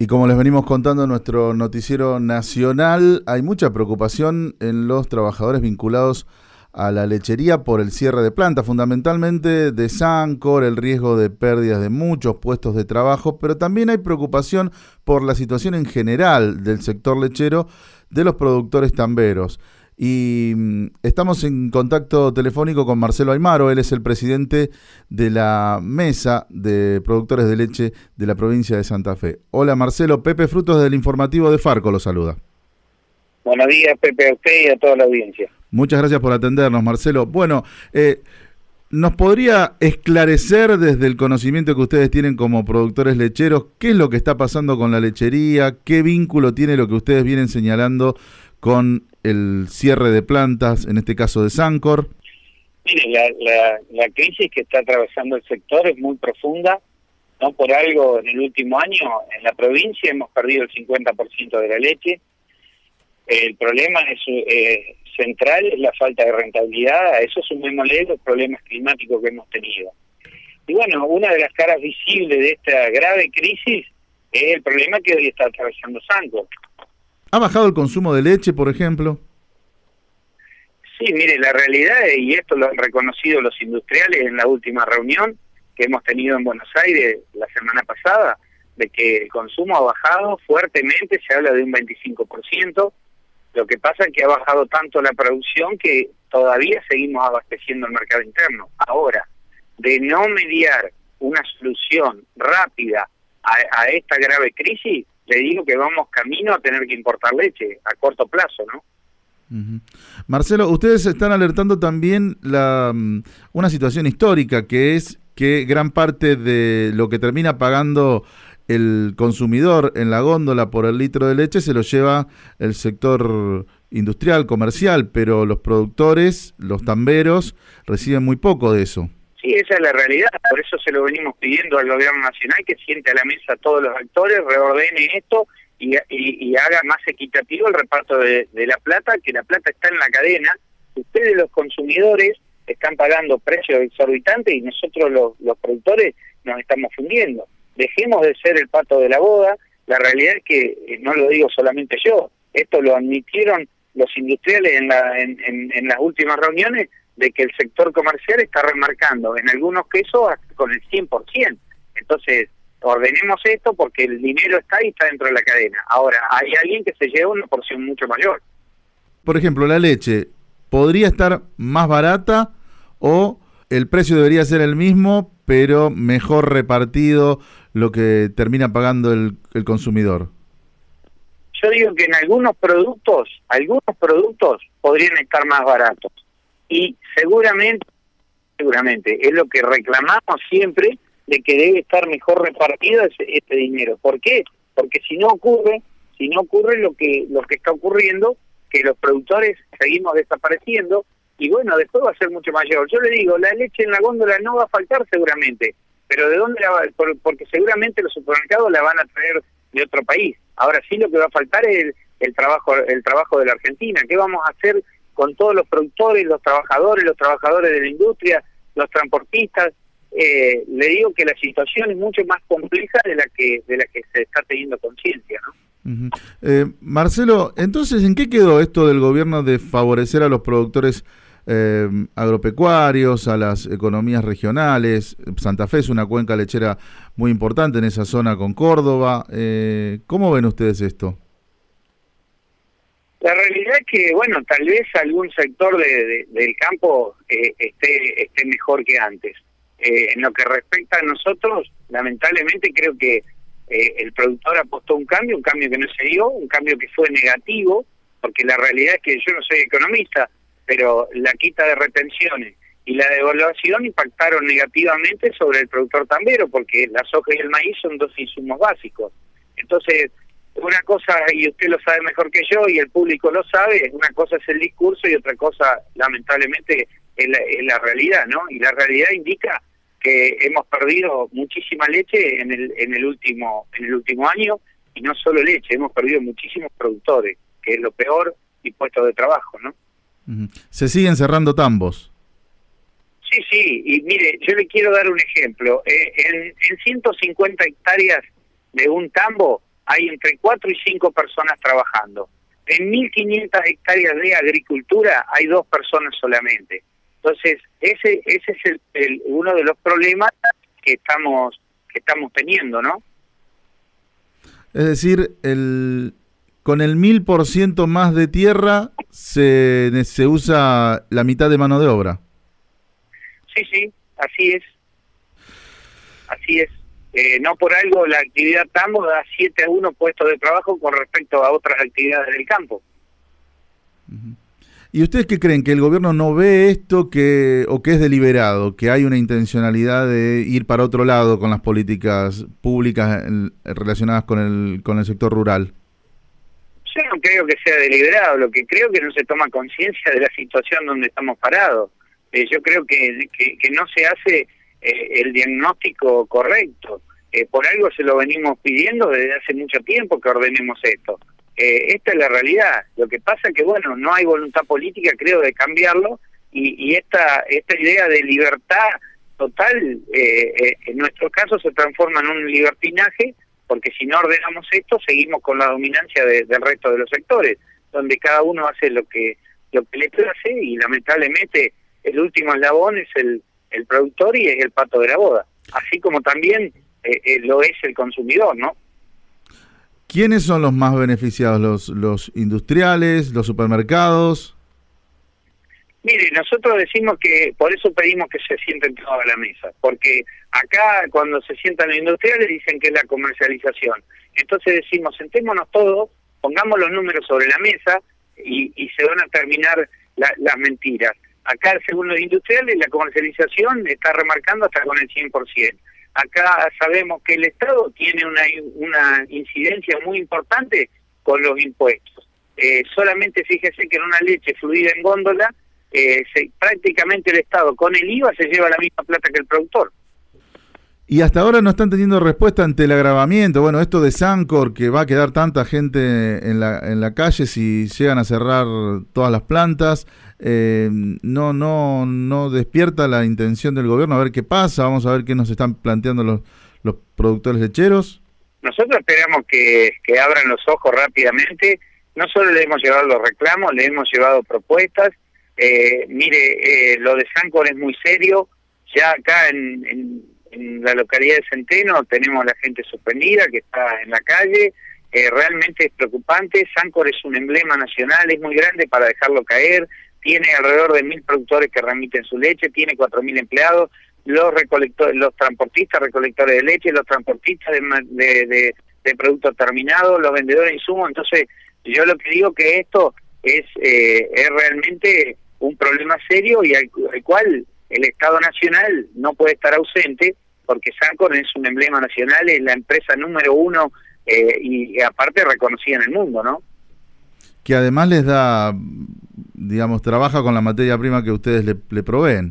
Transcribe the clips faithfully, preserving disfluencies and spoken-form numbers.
Y como les venimos contando en nuestro noticiero nacional, hay mucha preocupación en los trabajadores vinculados a la lechería por el cierre de plantas, fundamentalmente de Sancor, el riesgo de pérdidas de muchos puestos de trabajo, pero también hay preocupación por la situación en general del sector lechero de los productores tamberos. Y estamos en contacto telefónico con Marcelo Aymaro. Él es el presidente de la Mesa de Productores de Leche de la provincia de Santa Fe. Hola Marcelo, Pepe Frutos del informativo de Farco lo saluda. Buenos días, Pepe, a usted y a toda la audiencia. Muchas gracias por atendernos, Marcelo. Bueno, eh, ¿nos podría esclarecer desde el conocimiento que ustedes tienen como productores lecheros qué es lo que está pasando con la lechería? ¿Qué vínculo tiene lo que ustedes vienen señalando con el cierre de plantas, en este caso de Sancor? Mire, la, la, la crisis que está atravesando el sector es muy profunda. No por algo, en el último año, en la provincia hemos perdido el cincuenta por ciento de la leche. El problema es eh, central es la falta de rentabilidad. A eso sumémosle los problemas climáticos que hemos tenido. Y bueno, una de las caras visibles de esta grave crisis es el problema que hoy está atravesando Sancor. ¿Ha bajado el consumo de leche, por ejemplo? Sí, mire, la realidad, y esto lo han reconocido los industriales en la última reunión que hemos tenido en Buenos Aires la semana pasada, de que el consumo ha bajado fuertemente, se habla de un veinticinco por ciento. Lo que pasa es que ha bajado tanto la producción que todavía seguimos abasteciendo el mercado interno. Ahora, de no mediar una solución rápida a, a esta grave crisis, le digo que vamos camino a tener que importar leche a corto plazo, ¿no? Uh-huh. Marcelo, ustedes están alertando también la um, una situación histórica, que es que gran parte de lo que termina pagando el consumidor en la góndola por el litro de leche se lo lleva el sector industrial, comercial, pero los productores, los tamberos, reciben muy poco de eso. Sí, esa es la realidad, por eso se lo venimos pidiendo al gobierno nacional, que siente a la mesa a todos los actores, reordene esto y, y, y haga más equitativo el reparto de, de la plata, que la plata está en la cadena. Ustedes los consumidores están pagando precios exorbitantes y nosotros los, los productores nos estamos fundiendo. Dejemos de ser el pato de la boda. La realidad es que, eh, no lo digo solamente yo, esto lo admitieron los industriales en, la, en, en, en las últimas reuniones, de que el sector comercial está remarcando en algunos quesos hasta con el cien por ciento. Entonces, ordenemos esto porque el dinero está ahí, está dentro de la cadena. Ahora, hay alguien que se lleva una porción mucho mayor. Por ejemplo, la leche, ¿podría estar más barata o el precio debería ser el mismo, pero mejor repartido lo que termina pagando el, el consumidor? Yo digo que en algunos productos, algunos productos podrían estar más baratos. Y seguramente, seguramente, es lo que reclamamos siempre, de que debe estar mejor repartido ese, este dinero. ¿Por qué? Porque si no ocurre, si no ocurre lo que lo que está ocurriendo, que los productores seguimos desapareciendo, y bueno, después va a ser mucho mayor. Yo le digo, la leche en la góndola no va a faltar seguramente, pero ¿de dónde la va? Por, porque seguramente los supermercados la van a traer de otro país. Ahora sí lo que va a faltar es el, el trabajo el trabajo de la Argentina. ¿Qué vamos a hacer con todos los productores, los trabajadores, los trabajadores de la industria, los transportistas? Eh, le digo que la situación es mucho más compleja de la que de la que se está teniendo conciencia, ¿no? Uh-huh. eh, Marcelo, entonces, ¿en qué quedó esto del gobierno de favorecer a los productores eh, agropecuarios, a las economías regionales? Santa Fe es una cuenca lechera muy importante en esa zona con Córdoba. Eh, ¿Cómo ven ustedes esto? La realidad es que, bueno, tal vez algún sector de, de, del campo eh, esté, esté mejor que antes. Eh, en lo que respecta a nosotros, lamentablemente creo que eh, el productor apostó un cambio, un cambio que no se dio, un cambio que fue negativo, porque la realidad es que yo no soy economista, pero la quita de retenciones y la devaluación impactaron negativamente sobre el productor tambero, porque la soja y el maíz son dos insumos básicos. Entonces, una cosa, y usted lo sabe mejor que yo, y el público lo sabe, una cosa es el discurso y otra cosa, lamentablemente, es la, es la realidad, ¿no? Y la realidad indica que hemos perdido muchísima leche en el en el último en el último año, y no solo leche, hemos perdido muchísimos productores, que es lo peor, y puestos de trabajo, ¿no? Uh-huh. ¿Se siguen cerrando tambos? Sí, sí, y mire, yo le quiero dar un ejemplo. Eh, en, en ciento cincuenta hectáreas de un tambo, hay entre cuatro y cinco personas trabajando. En mil quinientas hectáreas de agricultura hay dos personas solamente. Entonces, ese ese es el, el, uno de los problemas que estamos que estamos teniendo, ¿no? Es decir, el con el mil por ciento más de tierra se, se usa la mitad de mano de obra. Sí, sí, así es. Así es. Eh, no por algo la actividad Tambo da siete a uno puestos de trabajo con respecto a otras actividades del campo. Uh-huh. ¿Y ustedes qué creen? ¿Que el gobierno no ve esto que o que es deliberado? ¿Que hay una intencionalidad de ir para otro lado con las políticas públicas en, relacionadas con el con el sector rural? Yo no creo que sea deliberado, lo que creo que no se toma conciencia de la situación donde estamos parados. Eh, yo creo que, que, que no se hace eh, el diagnóstico correcto. Eh, por algo se lo venimos pidiendo desde hace mucho tiempo que ordenemos esto. Eh, esta es la realidad. Lo que pasa es que, bueno, no hay voluntad política, creo, de cambiarlo, y, y esta esta idea de libertad total, eh, eh, en nuestro caso, se transforma en un libertinaje, porque si no ordenamos esto, seguimos con la dominancia de, del resto de los sectores, donde cada uno hace lo que lo que le place, y lamentablemente el último eslabón es el, el productor y es el pato de la boda, así como también eh, eh, lo es el consumidor, ¿no? ¿Quiénes son los más beneficiados? ¿Los, los industriales, los supermercados? Mire, nosotros decimos que, por eso pedimos que se sienten todos a la mesa, porque acá cuando se sientan los industriales dicen que es la comercialización. Entonces decimos, sentémonos todos, pongamos los números sobre la mesa y, y se van a terminar la, las mentiras. Acá, según los industriales, la comercialización está remarcando hasta con el cien por ciento. Acá sabemos que el Estado tiene una, una incidencia muy importante con los impuestos. Eh, solamente fíjese que en una leche fluida en góndola, eh, se, prácticamente el Estado con el I V A se lleva la misma plata que el productor. Y hasta ahora no están teniendo respuesta ante el agravamiento. Bueno, esto de Sancor, que va a quedar tanta gente en la en la calle si llegan a cerrar todas las plantas, eh, no no no despierta la intención del gobierno a ver qué pasa. Vamos a ver qué nos están planteando los los productores lecheros. Nosotros esperamos que, que abran los ojos rápidamente. No solo le hemos llevado los reclamos, le hemos llevado propuestas. Eh, mire, eh, lo de Sancor es muy serio. Ya acá en, en En la localidad de Centeno tenemos la gente suspendida que está en la calle, eh, realmente es preocupante. Sancor es un emblema nacional, es muy grande para dejarlo caer, tiene alrededor de mil productores que remiten su leche, tiene cuatro mil empleados, los recolectores, los transportistas recolectores de leche, los transportistas de, de, de, de productos terminados, los vendedores de insumos. Entonces yo lo que digo que esto es, eh, es realmente un problema serio y al, al cual el Estado Nacional no puede estar ausente, porque Sancor es un emblema nacional, es la empresa número uno eh, y, y aparte reconocida en el mundo, ¿no? Que además les da, digamos, trabaja con la materia prima que ustedes le, le proveen.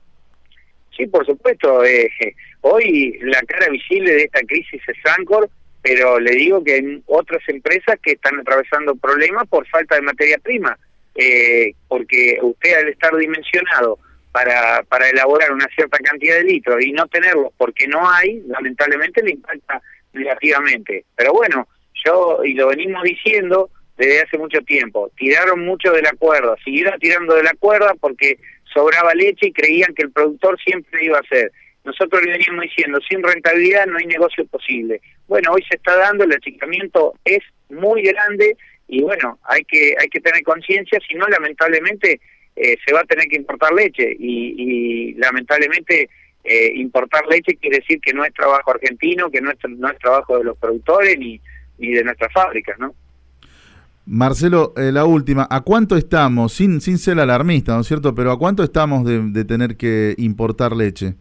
Sí, por supuesto. Eh, hoy la cara visible de esta crisis es Sancor, pero le digo que hay otras empresas que están atravesando problemas por falta de materia prima, eh, porque usted al estar dimensionado para para elaborar una cierta cantidad de litros y no tenerlos porque no hay, lamentablemente le impacta negativamente. Pero bueno, yo, y lo venimos diciendo desde hace mucho tiempo, tiraron mucho de la cuerda, siguieron tirando de la cuerda porque sobraba leche y creían que el productor siempre iba a hacer. Nosotros le veníamos diciendo, sin rentabilidad no hay negocio posible. Bueno, hoy se está dando, el achicamiento es muy grande y bueno, hay que hay que tener conciencia, si no lamentablemente Eh, se va a tener que importar leche y, y lamentablemente eh, importar leche quiere decir que no es trabajo argentino, que no es, no es trabajo de los productores ni, ni de nuestras fábricas, ¿no? Marcelo, eh, la última, ¿a cuánto estamos, sin sin ser alarmista, ¿no es cierto? Pero ¿a cuánto estamos de, de tener que importar leche?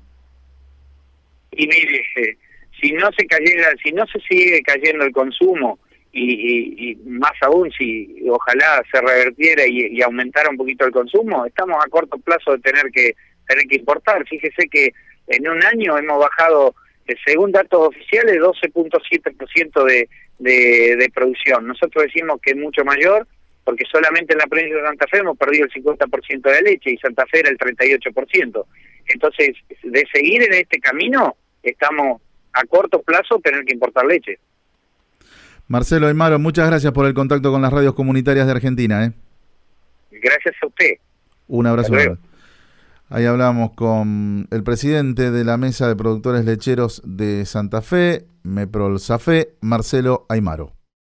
Y mire, eh, si no se cayera, si no se sigue cayendo el consumo Y, y, y más aún si ojalá se revertiera y, y aumentara un poquito el consumo, estamos a corto plazo de tener que tener que importar. Fíjese que en un año hemos bajado, según datos oficiales, doce punto siete por ciento de, de, de producción. Nosotros decimos que es mucho mayor porque solamente en la provincia de Santa Fe hemos perdido el cincuenta por ciento de la leche y Santa Fe era el treinta y ocho por ciento. Entonces, de seguir en este camino, estamos a corto plazo tener que importar leche. Marcelo Aymaro, muchas gracias por el contacto con las radios comunitarias de Argentina. ¿eh? Gracias a usted. Un abrazo. Ahí hablamos con el presidente de la Mesa de Productores Lecheros de Santa Fe, MEPROL-SAFE, Marcelo Aymaro.